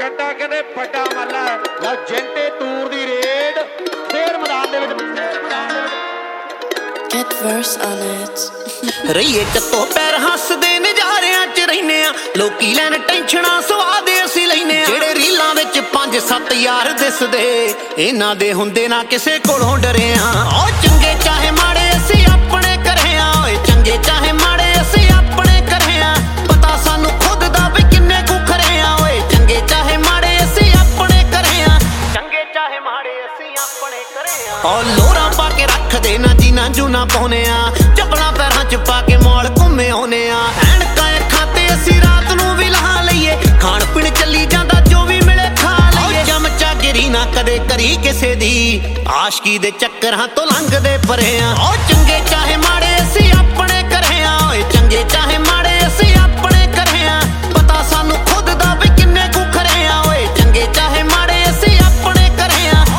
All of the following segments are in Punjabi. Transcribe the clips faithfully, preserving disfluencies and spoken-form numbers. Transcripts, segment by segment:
ਜੰਟਾ ਕਹਿੰਦੇ ਵੱਡਾ ਮੱਲਾ ਲਓ ਜੰਟੇ ਤੂਰ ਦੀ ਰੇਡ ਫੇਰ ਮੈਦਾਨ ਦੇ ਵਿੱਚ ਫੇਰ ਮੈਦਾਨ ਦੇ ਵਿੱਚ Get verse on it. ਰਹੀਏ ਚੱਤੋ ਪੈਰ ਹੱਸਦੇ ਨਜ਼ਾਰਿਆਂ ਚ ਰਹਿੰਦੇ ਆ ਲੋਕੀ ਲੈਣ ਟੈਨਸ਼ਨਾਂ ਸਵਾਦ ਅਸੀਂ ਲੈਨੇ ਆ ਜਿਹੜੇ ਰੀਲਾਂ ਵਿੱਚ ਪੰਜ ਸੱਤ ਯਾਰ ਦਿਸਦੇ ਇਹਨਾਂ ਦੇ ਹੁੰਦੇ ਨਾ ਕਿਸੇ ਕੋਲੋਂ ਡਰੇ ਆ ਉਹ ਚੰਗੇ ਚਾਹੇ ਮਾੜੇ ਅਸੀਂ ਆਪਣੇ ਘਰੇ ਆ ਓਏ ਚੰਗੇ ਚਾਹੇ ਮਾੜੇ ਅਸੀਂ ਆਪਣੇ ਘਰੇ ਆ ਪਤਾ ਸਾਨੂੰ ਖੁਦ ਦਾ ਵੀ ਕਿੰਨੇ ਕੁ ਖਰੇ ਆ ਓਏ ਚੰਗੇ ਚਾਹੇ ਮਾੜੇ ਅਸੀਂ ਆਪਣੇ ਘਰੇ ਆ ਚੰਗੇ ਚਾਹੇ ਮਾੜੇ ਅਸੀਂ ਆਪਣੇ ਘਰੇ ਆ ਉਹ ਲੋਰਾਂ ਪਾ ਕੇ ਰੱਖਦੇ ਨਾ ਜੀਨਾ ਜੂਨਾ ਪਾਉਨੇ ਆ ਚੱਪਲਾਂ ਪੈਰਾਂ ਚ ਪਾ ਕੇ ਮੌਲ ਘੁੰਮੇ ਆਉਨੇ ਆ ਐਨਕਾਂ ਅੱਖਾਂ ਤੇ ਅਸੀਂ ਰਾਤ ਨੂੰ ਵੀ ਲਹਾ ਲਈਏ ਖਾਣ ਪੀਣ ਚੱਲੀ ਜਾਂਦਾ ਜੋ ਵੀ ਮਿਲੇ ਖਾ ਲਈਏ ਚਮਚਾ ਗਿਰੀ ਨਾ ਕਦੇ ਕਰੀ ਕਿਸੇ ਦੀ ਆਸ਼ਕੀ ਦੇ ਚੱਕਰਾਂ ਤੋਂ ਲੰਘਦੇ ਪਰੇ ਆ ਉਹ ਚੰਗੇ ਚਾਹੇ ਮਾੜੇ ਅਸੀਂ ਆਪਣੇ ਘਰੇ ਆ ਓਏ ਚੰਗੇ ਚਾਹੇ ਮਾੜੇ ਅਸੀਂ ਆਪਣੇ ਘਰੇ ਆ ਪਤਾ ਸਾਨੂੰ ਖੁਦ ਦਾ ਵੀ ਕਿੰਨੇ ਕੁ ਖਰੇ ਆ ਓਏ ਚੰਗੇ ਚਾਹੇ ਮਾੜੇ ਅਸੀਂ ਆਪਣੇ ਘਰੇ ਆ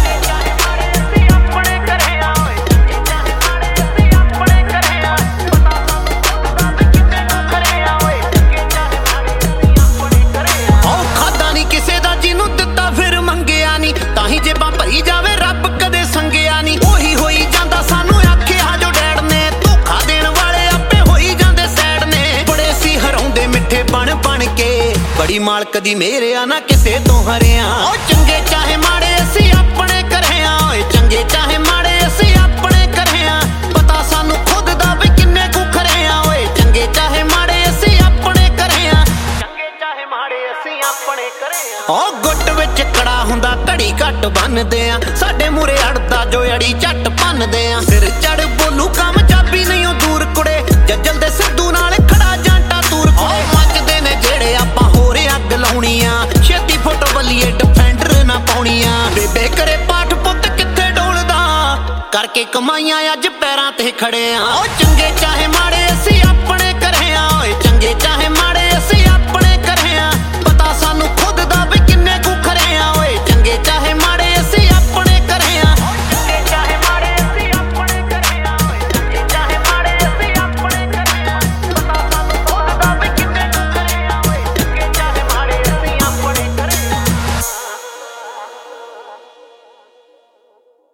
ਜੇਬਾਂ ਭਰੀ ਜਾਵੇ ਰੱਬ ਕਦੇ ਸੰਗਿਆ ਨਹੀਂ ਉਹੀ ਹੋਈ ਜਾਂਦਾ ਸਾਨੂੰ ਆਖਿਆ ਜੋ ਡੈਡ ਨੇ ਧੋਖਾ ਦੇਣ ਵਾਲੇ ਆਪੇ ਹੋਈ ਜਾਂਦੇ ਸੈਡ ਨੇ ਬੜੇ ਸੀ ਹਰਾਉਂਦੇ ਮਿੱਠੇ ਬਣ ਬਣ ਕੇ ਬੜੀ ਮਾਲਕ ਦੀ ਮੇਰੇ ਆ ਨਾ ਕਿਸੇ ਤੋਂ ਹਰਿਆ ਉਹ ਚੰਗੇ ਚਾਹੇ ਮਾੜੇ ਅਸੀਂ ਆਪਣੇ ਘਰੇ ਆ ਓਏ ਚੰਗੇ ਚਾਹੇ ਮਾੜੇ ਅਸੀਂ ਆਪਣੇ ਘਰੇ ਆ ਪਤਾ ਸਾਨੂੰ ਖੁਦ ਦਾ ਵੀ ਕਿੰਨੇ ਕੁ ਖਰੇ ਆ ਓਏ ਚੰਗੇ ਚਾਹੇ ਮਾੜੇ ਅਸੀਂ ਆਪਣੇ ਘਰੇ ਆ ਚੰਗੇ ਚਾਹੇ ਮਾੜੇ ਅਸੀਂ ਆਪਣੇ ਘਰੇ ਆ ਉਹ ਗੁੱਟ ਵਿੱਚ ਕੜਾ ਹੁੰਦਾ ਘੜੀ ਘੱਟ ਬੰਨਦੇ ਆ ਸਾਡੇ ਮੂਰੇ ਅੜਦਾ ਜੋ ਅੜੀ ਝੱਟ ਭੰਨਦੇ ਆ ਸਿਰ ਚੜ ਬੋਲੂ ਕੰਮ ਚਾਬੀ ਨਹੀਂ ਉਹ ਦੂਰ ਕੁੜੇ ਜੱਜਲ ਦੇ ਸਿੱਧੂ ਨਾਲ ਖੜਾ ਜਾਂਟਾ ਤੂਰ ਕੁੜੇ ਮੱਚਦੇ ਨੇ ਜਿਹੜੇ ਆਪਾਂ ਹੋਰ ਅੱਗ ਲਾਉਣੀ ਆ ਛੇਤੀ ਫੋਟੋ ਬੱਲੀਏ ਡਿਫੈਂਡਰ ਨਾ ਪਾਉਣੀ ਆ ਬੇਬੇ ਕਰੇ ਪਾਠ ਪੁੱਤ ਕਿੱਥੇ ਡੋਲਦਾ ਕਰਕੇ ਕਮਾਈਆਂ ਅੱਜ ਪੈਰਾਂ ਤੇ ਖੜੇ ਆ ਉਹ ਚੰਗੇ ਚਾਹੇ ਮਾੜੇ ਅਸੀਂ